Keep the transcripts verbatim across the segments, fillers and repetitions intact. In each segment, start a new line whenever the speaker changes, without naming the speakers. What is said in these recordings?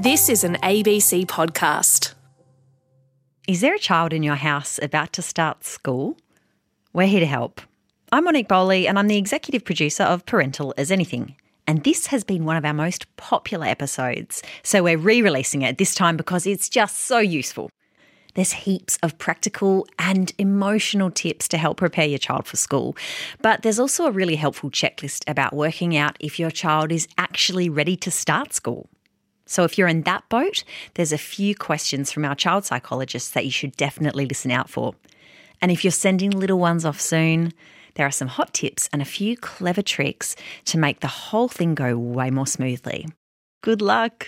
This is an A B C podcast.
Is there a child in your house about to start school? We're here to help. I'm Monique Bowley and I'm the executive producer of Parental as Anything. And this has been one of our most popular episodes. So we're re-releasing it this time because it's just so useful. There's heaps of practical and emotional tips to help prepare your child for school. But there's also a really helpful checklist about working out if your child is actually ready to start school. So if you're in that boat, there's a few questions from our child psychologists that you should definitely listen out for. And if you're sending little ones off soon, there are some hot tips and a few clever tricks to make the whole thing go way more smoothly. Good luck.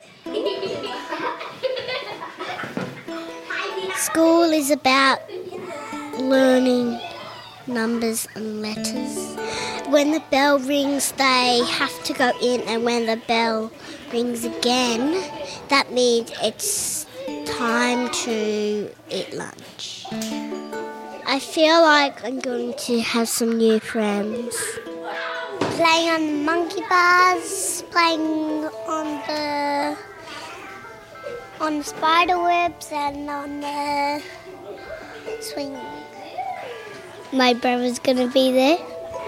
School is about learning numbers and letters. When the bell rings, they have to go in, and when the bell rings again, that means it's time to eat lunch. I feel like I'm going to have some new friends. Playing on the monkey bars, playing on the on the spider webs and on the swing. My brother's going to be there.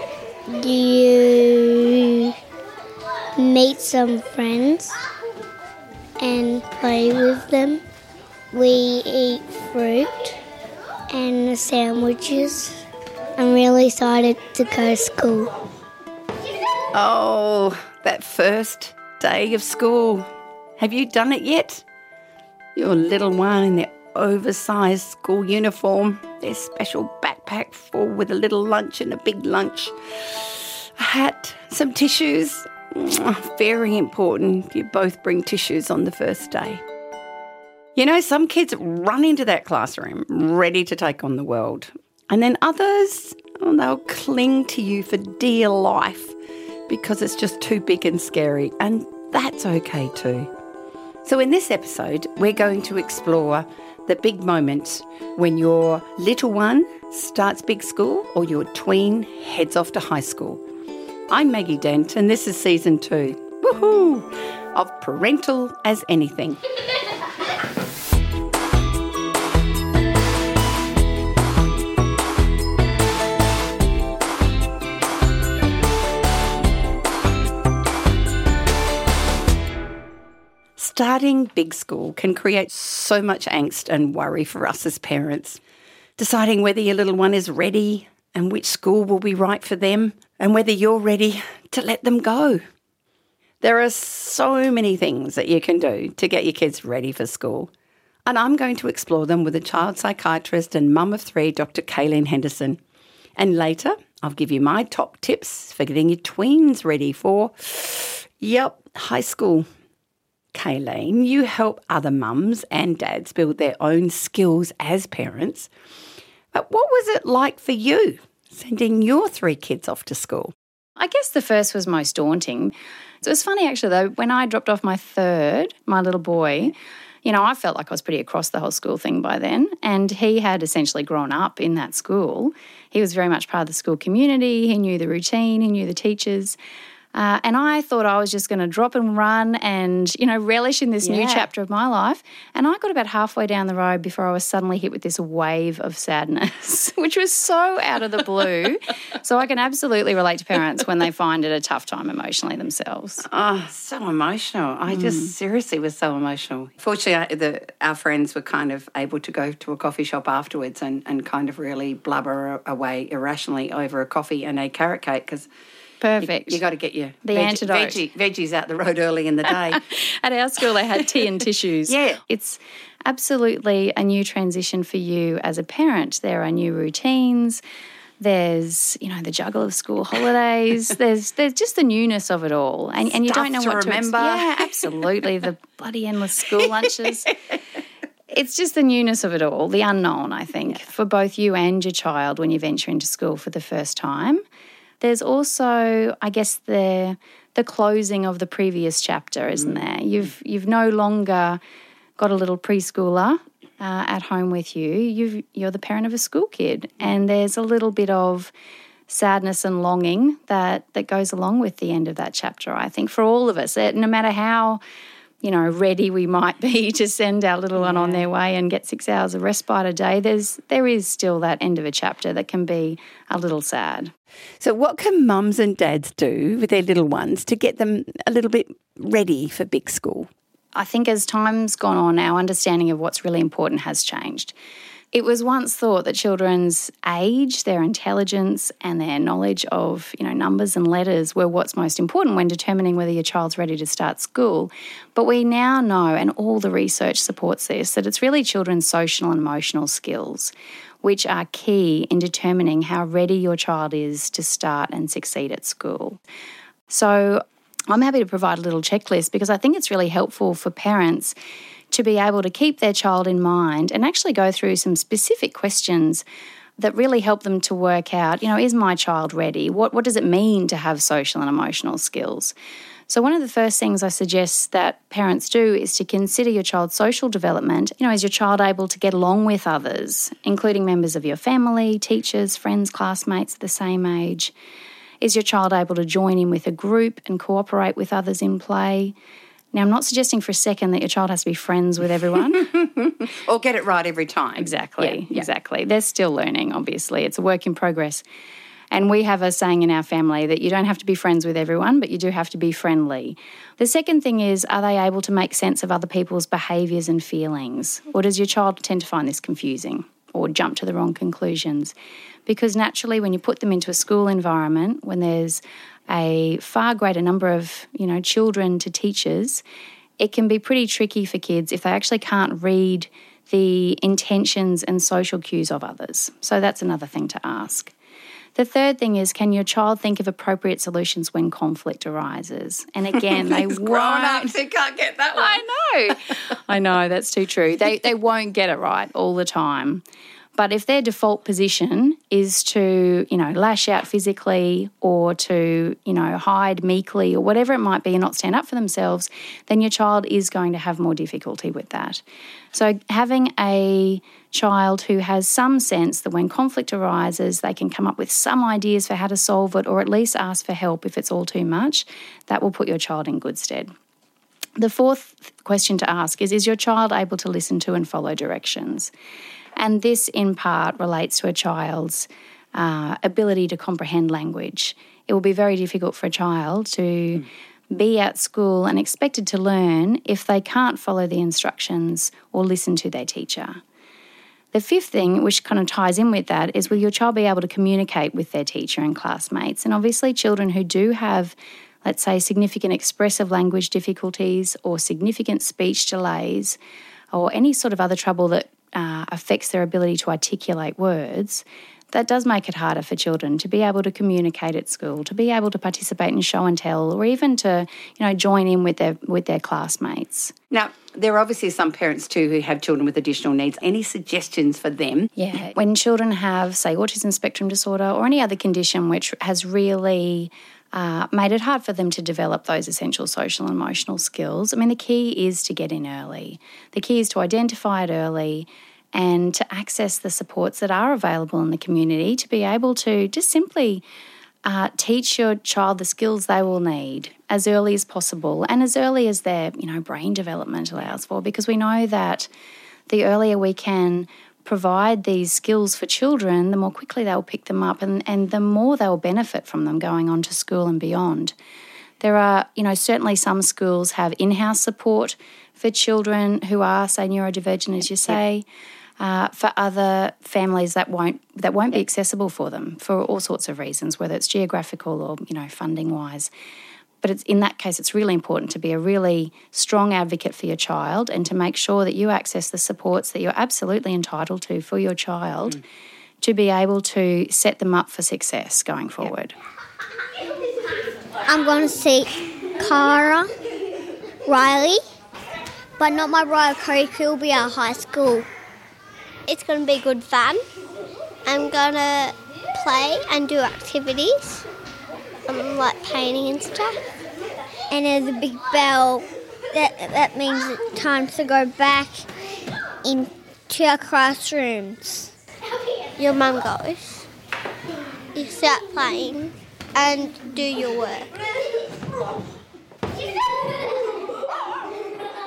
You meet some friends and play with them. We eat fruit and sandwiches. I'm really excited to go to school.
Oh, that first day of school. Have you done it yet? Your little one in their oversized school uniform, their special backpack full with a little lunch and a big lunch, a hat, some tissues. Very important. You both bring tissues on the first day. You know, some kids run into that classroom ready to take on the world. And then others, oh, they'll cling to you for dear life because it's just too big and scary. And that's okay too. So in this episode, we're going to explore the big moment when your little one starts big school or your tween heads off to high school. I'm Maggie Dent and this is season two, woohoo, of Parental as Anything. Starting big school can create so much angst and worry for us as parents. Deciding whether your little one is ready and which school will be right for them and whether you're ready to let them go. There are so many things that you can do to get your kids ready for school. And I'm going to explore them with a child psychiatrist and mum of three, Doctor Kayleen Henderson. And later, I'll give you my top tips for getting your tweens ready for, yep, high school. Kayleen, you help other mums and dads build their own skills as parents. But what was it like for you, sending your three kids off to school?
I guess the first was most daunting. So it was funny actually though, when I dropped off my third, my little boy, you know, I felt like I was pretty across the whole school thing by then, and he had essentially grown up in that school. He was very much part of the school community. He knew the routine, he knew the teachers. Uh, and I thought I was just going to drop and run and, you know, relish in this yeah. new chapter of my life. And I got about halfway down the road before I was suddenly hit with this wave of sadness, which was so out of the blue. So I can absolutely relate to parents when they find it a tough time emotionally themselves.
Oh, so emotional. I mm. just seriously was so emotional. Fortunately, I, the, our friends were kind of able to go to a coffee shop afterwards and, and kind of really blubber away irrationally over a coffee and a carrot cake because
Perfect.
You, you got to get your
the
veg,
antidote.
Veggie, veggies out the road early in the day.
At our school, they had tea and tissues.
Yeah.
It's absolutely a new transition for you as a parent. There are new routines. There's, you know, the juggle of school holidays. there's there's just the newness of it all. And, and you don't know
to
what
remember.
to expect. Yeah, absolutely. The bloody endless school lunches. It's just the newness of it all, the unknown, I think, yeah. for both you and your child when you venture into school for the first time. There's also, I guess, the the closing of the previous chapter, isn't mm. there? You've you've no longer got a little preschooler uh, at home with you. You've, you're the parent of a school kid, and there's a little bit of sadness and longing that, that goes along with the end of that chapter, I think, for all of us. No matter how you know, ready we might be to send our little one on their way and get six hours of respite a day, there's there is still that end of a chapter that can be a little sad.
So what can mums and dads do with their little ones to get them a little bit ready for big school?
I think as time's gone on, our understanding of what's really important has changed. It was once thought that children's age, their intelligence and their knowledge of, you know, numbers and letters were what's most important when determining whether your child's ready to start school. But we now know, and all the research supports this, that it's really children's social and emotional skills which are key in determining how ready your child is to start and succeed at school. So I'm happy to provide a little checklist because I think it's really helpful for parents to be able to keep their child in mind and actually go through some specific questions that really help them to work out, you know, is my child ready? What what does it mean to have social and emotional skills? So one of the first things I suggest that parents do is to consider your child's social development. You know, is your child able to get along with others, including members of your family, teachers, friends, classmates the same age? Is your child able to join in with a group and cooperate with others in play? Now, I'm not suggesting for a second that your child has to be friends with everyone.
Or get it right every time.
Exactly,
Yeah, yeah.
exactly. They're still learning, obviously. It's a work in progress. And we have a saying in our family that you don't have to be friends with everyone, but you do have to be friendly. The second thing is, are they able to make sense of other people's behaviours and feelings? Or does your child tend to find this confusing or jump to the wrong conclusions? Because naturally, when you put them into a school environment, when there's a far greater number of, you know, children to teachers, it can be pretty tricky for kids if they actually can't read the intentions and social cues of others. So that's another thing to ask. The third thing is, can your child think of appropriate solutions when conflict arises? And again, they won't.
Grown-ups who can't get that one.
I know. I know, that's too true. They they won't get it right all the time. But if their default position is to, you know, lash out physically or to, you know, hide meekly or whatever it might be and not stand up for themselves, then your child is going to have more difficulty with that. So having a child who has some sense that when conflict arises, they can come up with some ideas for how to solve it or at least ask for help if it's all too much, that will put your child in good stead. The fourth question to ask is, is your child able to listen to and follow directions? And this, in part, relates to a child's uh, ability to comprehend language. It will be very difficult for a child to mm. be at school and expected to learn if they can't follow the instructions or listen to their teacher. The fifth thing, which kind of ties in with that, is will your child be able to communicate with their teacher and classmates? And obviously children who do have, let's say, significant expressive language difficulties or significant speech delays or any sort of other trouble that Uh, affects their ability to articulate words, that does make it harder for children to be able to communicate at school, to be able to participate in show and tell, or even to, you know, join in with their with their classmates.
Now, there are obviously some parents too who have children with additional needs. Any suggestions for them?
Yeah, when children have, say, autism spectrum disorder or any other condition which has really Uh, made it hard for them to develop those essential social and emotional skills. I mean, the key is to get in early. The key is to identify it early and to access the supports that are available in the community to be able to just simply uh, teach your child the skills they will need as early as possible and as early as their, you know, brain development allows for, because we know that the earlier we can provide these skills for children, the more quickly they'll pick them up and, and the more they'll benefit from them going on to school and beyond. There are, you know, certainly some schools have in-house support for children who are, say, neurodivergent, as you say. Uh, for other families, that won't that won't be accessible for them for all sorts of reasons, whether it's geographical or, you know, funding-wise. But it's, in that case, it's really important to be a really strong advocate for your child and to make sure that you access the supports that you're absolutely entitled to for your child mm. to be able to set them up for success going forward.
I'm going to see Cara, Riley, but not my brother Cody, who'll be at high school. It's going to be good fun. I'm going to play and do activities. Um, like painting and stuff. And there's a big bell. That that means it's time to go back into our classrooms. Your mum goes. You start playing and do your work.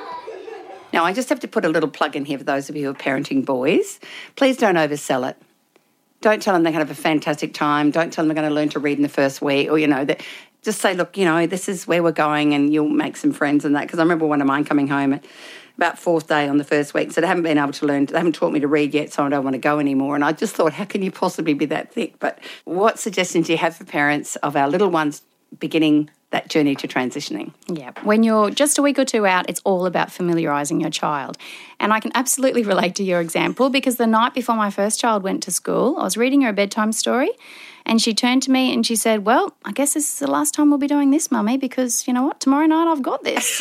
Now, I just have to put a little plug in here for those of you who are parenting boys. Please don't oversell it. Don't tell them they're going to have a fantastic time. Don't tell them they're going to learn to read in the first week, or, you know, that. Just say, look, you know, this is where we're going and you'll make some friends and that. Because I remember one of mine coming home at about fourth day on the first week, said, I haven't been able to learn, they haven't taught me to read yet, so I don't want to go anymore. And I just thought, how can you possibly be that thick? But what suggestions do you have for parents of our little ones beginning that journey to transitioning?
Yeah. When you're just a week or two out, it's all about familiarising your child. And I can absolutely relate to your example because the night before my first child went to school, I was reading her a bedtime story and she turned to me and she said, well, I guess this is the last time we'll be doing this, Mummy, because you know what? Tomorrow night I've got this.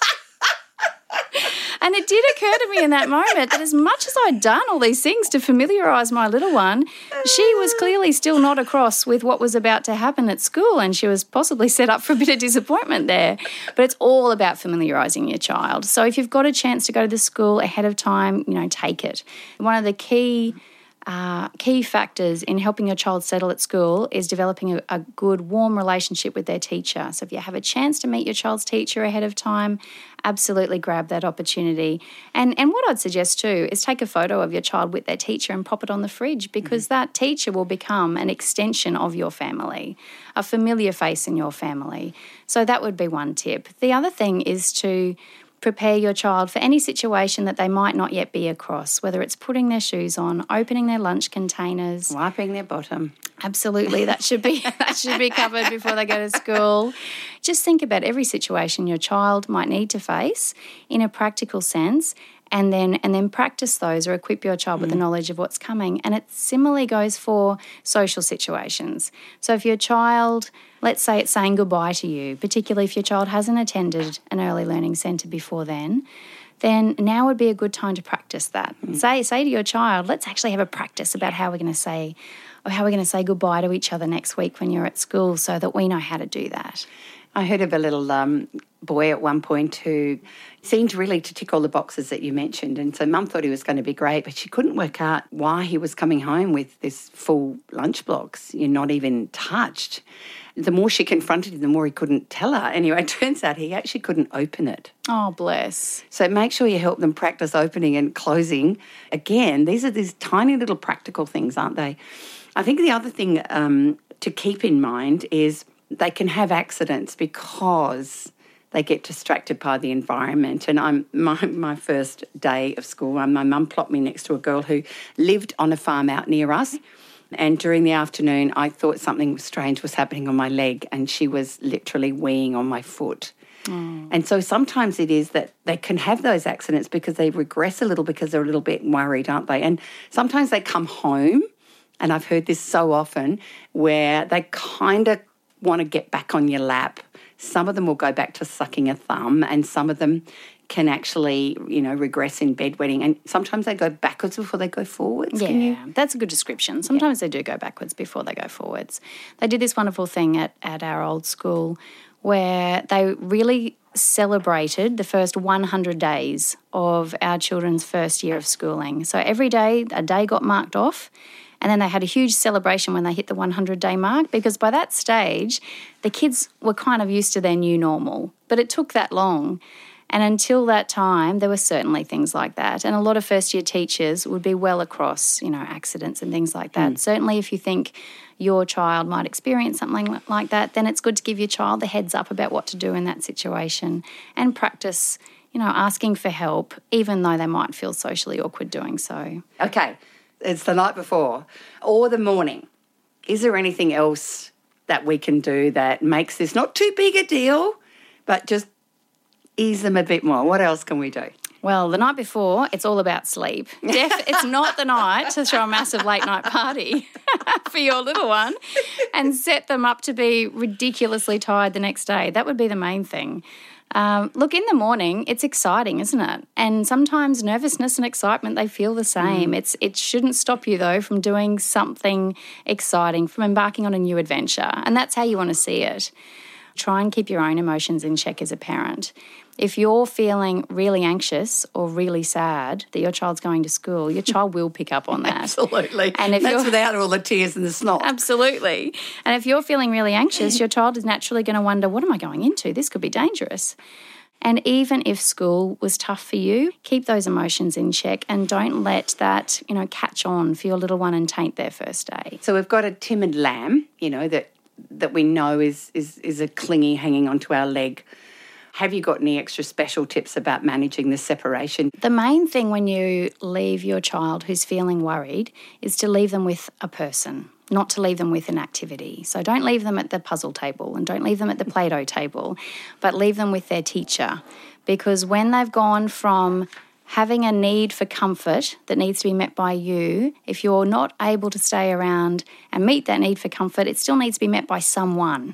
And it did occur to me in that moment that as much as I'd done all these things to familiarise my little one, she was clearly still not across with what was about to happen at school, and she was possibly set up for a bit of disappointment there. But it's all about familiarising your child. So if you've got a chance to go to the school ahead of time, you know, take it. One of the key Uh, key factors in helping your child settle at school is developing a, a good, warm relationship with their teacher. So if you have a chance to meet your child's teacher ahead of time, absolutely grab that opportunity. And and what I'd suggest too is take a photo of your child with their teacher and pop it on the fridge, because mm-hmm. that teacher will become an extension of your family, a familiar face in your family. So that would be one tip. The other thing is to prepare your child for any situation that they might not yet be across, whether it's putting their shoes on, opening their lunch containers,
wiping their bottom.
Absolutely, that should be that should be covered before they go to school. Just think about every situation your child might need to face in a practical sense, and then and then practice those or equip your child mm. with the knowledge of what's coming. And it similarly goes for social situations. So if your child, let's say it's saying goodbye to you, particularly if your child hasn't attended an early learning centre before then, then now would be a good time to practice that. Mm. Say say to your child, let's actually have a practice about how we're going to say or how we're going to say goodbye to each other next week when you're at school, so that we know how to do that.
I heard of a little um, boy at one point who seemed really to tick all the boxes that you mentioned. And so Mum thought he was going to be great, but she couldn't work out why he was coming home with this full lunchbox, you're not even touched. The more she confronted him, the more he couldn't tell her. Anyway, it turns out he actually couldn't open it.
Oh, bless.
So make sure you help them practice opening and closing. Again, these are these tiny little practical things, aren't they? I think the other thing um, to keep in mind is they can have accidents because they get distracted by the environment. And I'm my, my first day of school, my mum plopped me next to a girl who lived on a farm out near us. And during the afternoon, I thought something strange was happening on my leg, and she was literally weeing on my foot. Mm. And so sometimes it is that they can have those accidents because they regress a little because they're a little bit worried, aren't they? And sometimes they come home, and I've heard this so often, where they kind of want to get back on your lap. Some of them will go back to sucking a thumb, and some of them can actually, you know, regress in bedwetting. And sometimes they go backwards before they go forwards.
Yeah,
Can you?
That's a good description. Sometimes yeah. they do go backwards before they go forwards. They did this wonderful thing at, at our old school where they really celebrated the first one hundred days of our children's first year of schooling. So every day, a day got marked off. And then they had a huge celebration when they hit the one hundred day mark, because by that stage, the kids were kind of used to their new normal. But it took that long. And until that time, there were certainly things like that. And a lot of first-year teachers would be well across, you know, accidents and things like that. Mm. Certainly if you think your child might experience something like that, then it's good to give your child the heads up about what to do in that situation and practice, you know, asking for help, even though they might feel socially awkward doing so.
Okay. It's the night before or the morning. Is there anything else that we can do that makes this not too big a deal, but just ease them a bit more? What else can we do?
Well, the night before, it's all about sleep. Def- it's not the night to throw a massive late night party for your little one and set them up to be ridiculously tired the next day. That would be the main thing. Um, look, in the morning, it's exciting, isn't it? And sometimes nervousness and excitement, they feel the same. Mm. It's It shouldn't stop you, though, from doing something exciting, from embarking on a new adventure. And that's how you want to see it. Try and keep your own emotions in check as a parent. If you're feeling really anxious or really sad that your child's going to school, your child will pick up on that.
Absolutely.
And if
that's
you're,
without all the tears and the snot.
Absolutely. And if you're feeling really anxious, your child is naturally going to wonder, what am I going into? This could be dangerous. And even if school was tough for you, keep those emotions in check and don't let that, you know, catch on for your little one and taint their first day.
So we've got a timid lamb, you know, that that we know is is is a clingy hanging onto our leg. Have you got any extra special tips about managing the separation?
The main thing when you leave your child who's feeling worried is to leave them with a person, not to leave them with an activity. So don't leave them at the puzzle table and don't leave them at the Play-Doh table, but leave them with their teacher. Because when they've gone from having a need for comfort that needs to be met by you, if you're not able to stay around and meet that need for comfort, it still needs to be met by someone.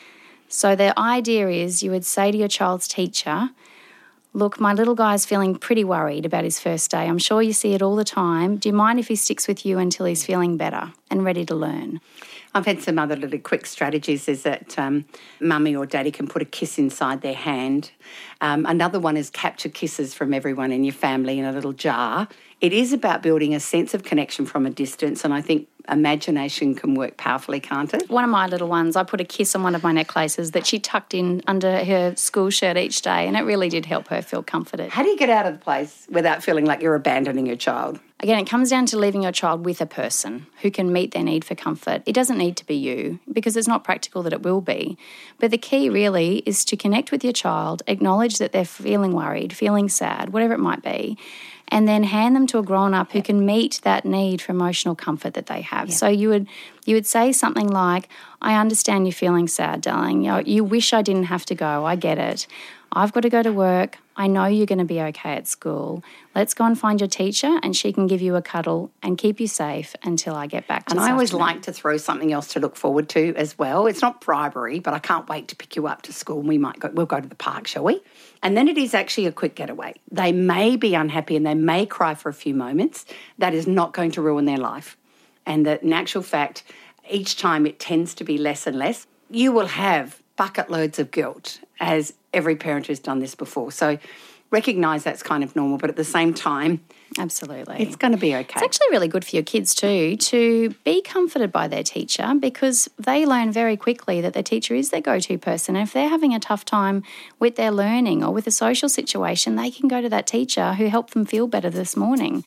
So the idea is you would say to your child's teacher, look, my little guy's feeling pretty worried about his first day. I'm sure you see it all the time. Do you mind if he sticks with you until he's feeling better and ready to learn?
I've had some other little quick strategies is that um, mummy or daddy can put a kiss inside their hand. Um, another one is capture kisses from everyone in your family in a little jar. It is about building a sense of connection from a distance, and I think imagination can work powerfully, can't it?
One of my little ones, I put a kiss on one of my necklaces that she tucked in under her school shirt each day, and it really did help her feel comforted.
How do you get out of the place without feeling like you're abandoning your child?
Again, it comes down to leaving your child with a person who can meet their need for comfort. It doesn't need to be you because it's not practical that it will be. But the key really is to connect with your child, acknowledge that they're feeling worried, feeling sad, whatever it might be, and then hand them to a grown-up who can meet that need for emotional comfort that they have. Yeah. So you would you would say something like, I understand you're feeling sad, darling. You know, you wish I didn't have to go. I get it. I've got to go to work. I know you're going to be okay at school. Let's go and find your teacher and she can give you a cuddle and keep you safe until I get back to
And I always
afternoon.
like to throw something else to look forward to as well. It's not bribery, but I can't wait to pick you up to school. We might go, we'll go to the park, shall we? And then it is actually a quick getaway. They may be unhappy and they may cry for a few moments. That is not going to ruin their life. And that in actual fact, each time it tends to be less and less. You will have bucket loads of guilt, as every parent who's done this before. So recognise that's kind of normal, but at the same time,
absolutely,
it's going to be okay.
It's actually really good for your kids too to be comforted by their teacher because they learn very quickly that their teacher is their go-to person. And if they're having a tough time with their learning or with a social situation, they can go to that teacher who helped them feel better this morning.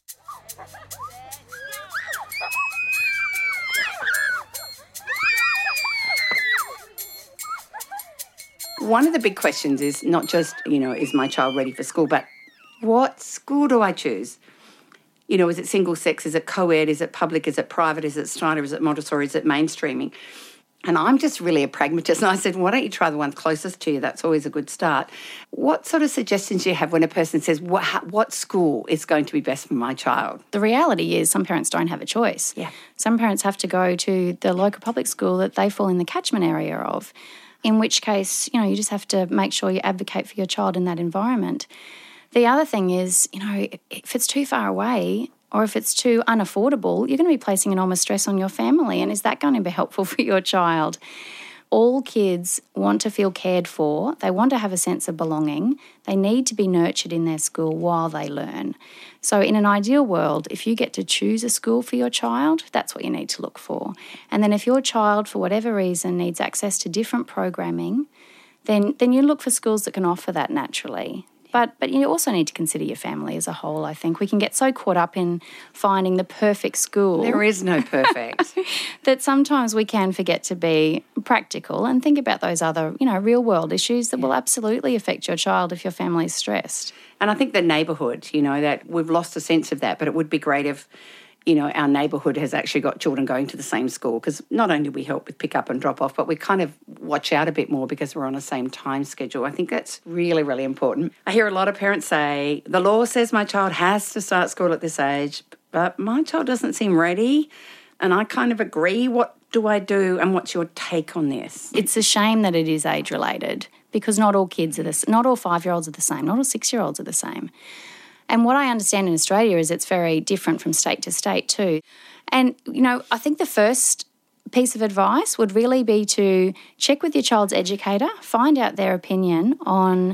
One of the big questions is not just, you know, is my child ready for school, but what school do I choose? You know, is it single sex? Is it co-ed? Is it public? Is it private? Is it Steiner? Is it Montessori? Is it mainstreaming? And I'm just really a pragmatist. And I said, why don't you try the one closest to you? That's always a good start. What sort of suggestions do you have when a person says, what, what school is going to be best for my child?
The reality is some parents don't have a choice.
Yeah.
Some parents have to go to the local public school that they fall in the catchment area of, in which case, you know, you just have to make sure you advocate for your child in that environment. The other thing is, you know, if it's too far away or if it's too unaffordable, you're going to be placing enormous stress on your family. And is that going to be helpful for your child? All kids want to feel cared for. They want to have a sense of belonging. They need to be nurtured in their school while they learn. So in an ideal world, if you get to choose a school for your child, that's what you need to look for. And then if your child, for whatever reason, needs access to different programming, then, then you look for schools that can offer that naturally. But but you also need to consider your family as a whole, I think. We can get so caught up in finding the perfect school.
There is no perfect.
that sometimes we can forget to be practical and think about those other, you know, real world issues that yeah. will absolutely affect your child if your family is stressed.
And I think the neighbourhood, you know, that we've lost a sense of that, but it would be great if, you know, our neighbourhood has actually got children going to the same school, because not only do we help with pick up and drop off, but we kind of watch out a bit more because we're on the same time schedule. I think that's really, really important. I hear a lot of parents say, the law says my child has to start school at this age, but my child doesn't seem ready. And I kind of agree. What do I do? And what's your take on this?
It's a shame that it is age-related because not all kids are the same. Not all five-year-olds are the same. Not all six-year-olds are the same. And what I understand in Australia is it's very different from state to state too. And, you know, I think the first piece of advice would really be to check with your child's educator, find out their opinion on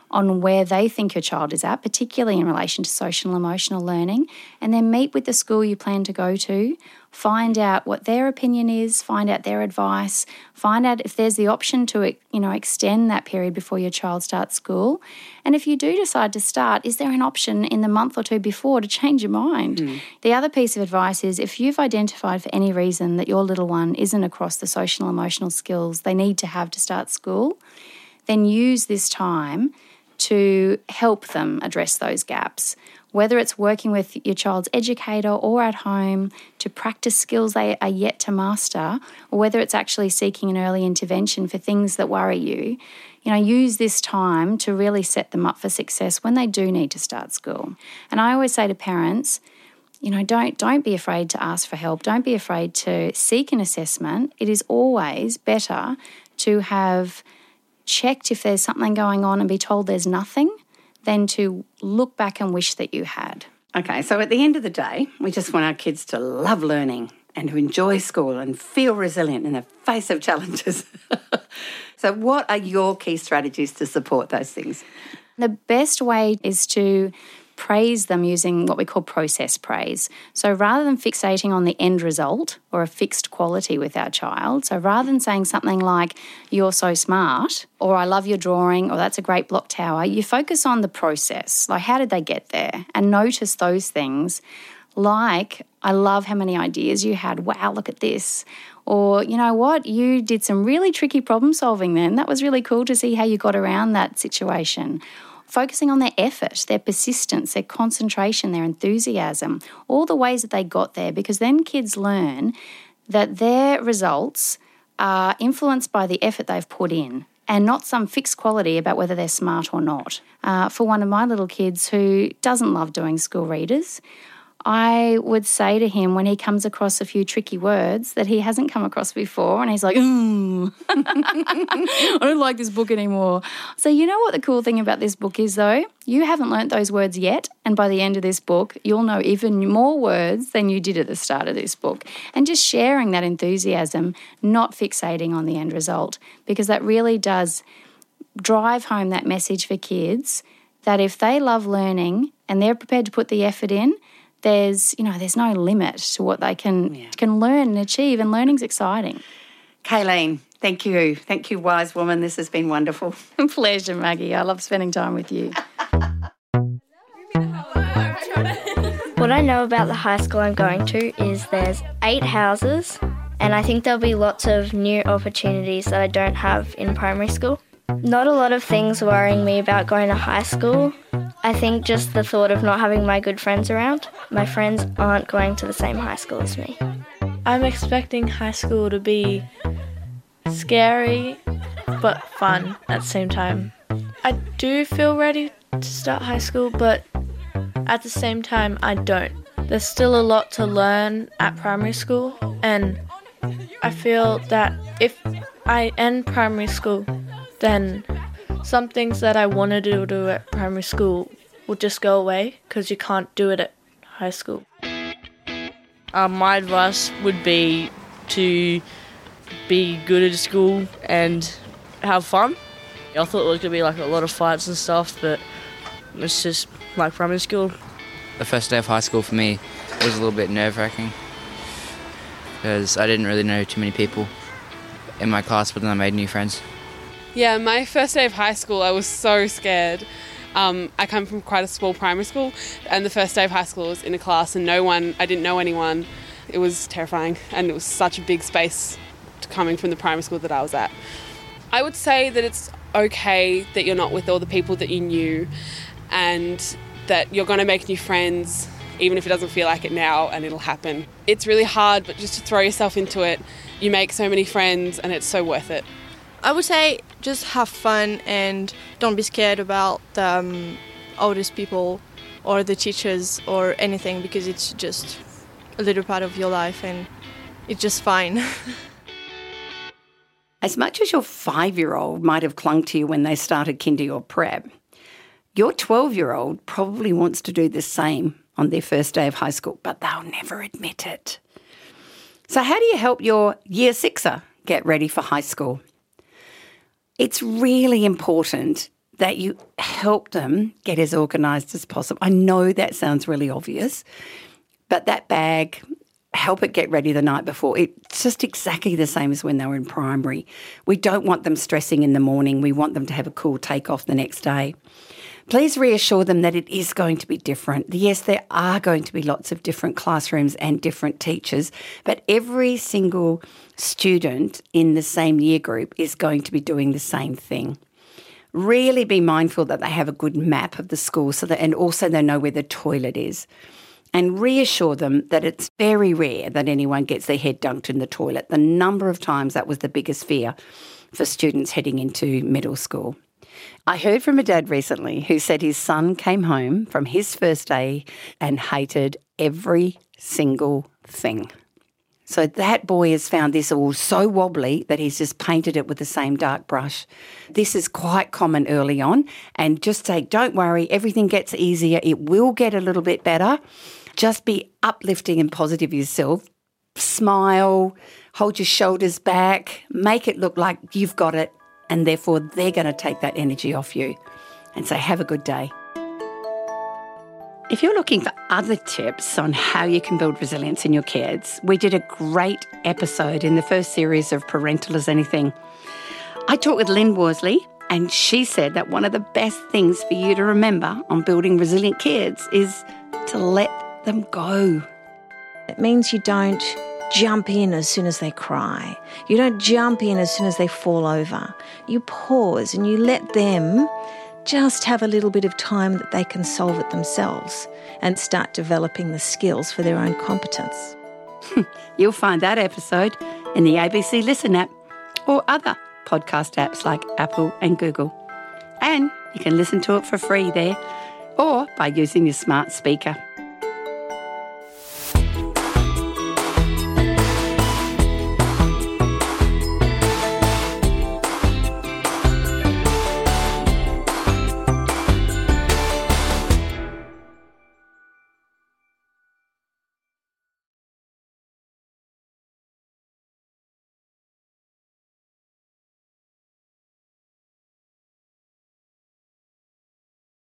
on where they think your child is at, particularly in relation to social and emotional learning, and then meet with the school you plan to go to, find out what their opinion is, find out their advice, find out if there's the option to, you know, extend that period before your child starts school. And if you do decide to start, is there an option in the month or two before to change your mind? Mm. The other piece of advice is if you've identified for any reason that your little one isn't across the social and emotional skills they need to have to start school, then use this time to help them address those gaps, whether it's working with your child's educator or at home to practice skills they are yet to master, or whether it's actually seeking an early intervention for things that worry you. You know, use this time to really set them up for success when they do need to start school. And I always say to parents, you know, don't don't be afraid to ask for help. Don't be afraid to seek an assessment. It is always better to have checked if there's something going on and be told there's nothing than to look back and wish that you had.
Okay, so at the end of the day, we just want our kids to love learning and to enjoy school and feel resilient in the face of challenges. So what are your key strategies to support those things?
The best way is to praise them using what we call process praise. So rather than fixating on the end result or a fixed quality with our child, so rather than saying something like, you're so smart, or I love your drawing, or that's a great block tower, you focus on the process. Like, how did they get there? And notice those things like, I love how many ideas you had. Wow, look at this. Or, you know what, you did some really tricky problem solving then. That was really cool to see how you got around that situation. Focusing on their effort, their persistence, their concentration, their enthusiasm, all the ways that they got there, because then kids learn that their results are influenced by the effort they've put in and not some fixed quality about whether they're smart or not. Uh, for one of my little kids who doesn't love doing school readers, I would say to him when he comes across a few tricky words that he hasn't come across before and he's like, mm, I don't like this book anymore. So you know what the cool thing about this book is though? You haven't learnt those words yet, and by the end of this book, you'll know even more words than you did at the start of this book. And just sharing that enthusiasm, not fixating on the end result, because that really does drive home that message for kids that if they love learning and they're prepared to put the effort in, there's, you know, there's no limit to what they can yeah. can learn and achieve, and learning's exciting.
Kayleen, thank you. Thank you, wise woman. This has been wonderful.
Pleasure, Maggie. I love spending time with you.
What I know about the high school I'm going to is there's eight houses, and I think there'll be lots of new opportunities that I don't have in primary school. Not a lot of things worrying me about going to high school. I think just the thought of not having my good friends around. My friends aren't going to the same high school as me.
I'm expecting high school to be scary but fun at the same time. I do feel ready to start high school, but at the same time I don't. There's still a lot to learn at primary school, and I feel that if I end primary school, then some things that I wanted to do at primary school will just go away because you can't do it at high school.
Uh, my advice would be to be good at school and have fun. I thought it was going to be like a lot of fights and stuff, but it's just like primary school.
The first day of high school for me was a little bit nerve-wracking because I didn't really know too many people in my class, but then I made new friends.
Yeah, my first day of high school, I was so scared. Um, I come from quite a small primary school, and the first day of high school was in a class and no one, I didn't know anyone. It was terrifying, and it was such a big space coming from the primary school that I was at. I would say that it's okay that you're not with all the people that you knew, and that you're going to make new friends, even if it doesn't feel like it now, and it'll happen. It's really hard, but just to throw yourself into it, you make so many friends and it's so worth it.
I would say just have fun and don't be scared about the um, oldest people or the teachers or anything, because it's just a little part of your life and it's just fine.
As much as your five-year-old might have clung to you when they started kindy or prep, your twelve-year-old probably wants to do the same on their first day of high school, but they'll never admit it. So how do you help your year sixer get ready for high school? It's really important that you help them get as organised as possible. I know that sounds really obvious, but that bag, help it get ready the night before. It's just exactly the same as when they were in primary. We don't want them stressing in the morning. We want them to have a cool take-off the next day. Please reassure them that it is going to be different. Yes, there are going to be lots of different classrooms and different teachers, but every single student in the same year group is going to be doing the same thing. Really be mindful that they have a good map of the school so that, and also they know where the toilet is. And reassure them that it's very rare that anyone gets their head dunked in the toilet. The number of times that was the biggest fear for students heading into middle school. I heard from a dad recently who said his son came home from his first day and hated every single thing. So that boy has found this all so wobbly that he's just painted it with the same dark brush. This is quite common early on, and just say, don't worry, everything gets easier. It will get a little bit better. Just be uplifting and positive yourself. Smile, hold your shoulders back, make it look like you've got it, and therefore they're going to take that energy off you and say, have a good day. If you're looking for other tips on how you can build resilience in your kids, we did a great episode in the first series of Parental as Anything. I talked with Lynn Worsley, and she said that one of the best things for you to remember on building resilient kids is to let them go.
It means you don't jump in as soon as they cry. You don't jump in as soon as they fall over. You pause and you let them just have a little bit of time that they can solve it themselves and start developing the skills for their own competence.
You'll find that episode in the A B C Listen app or other podcast apps like Apple and Google. And you can listen to it for free there or by using your smart speaker.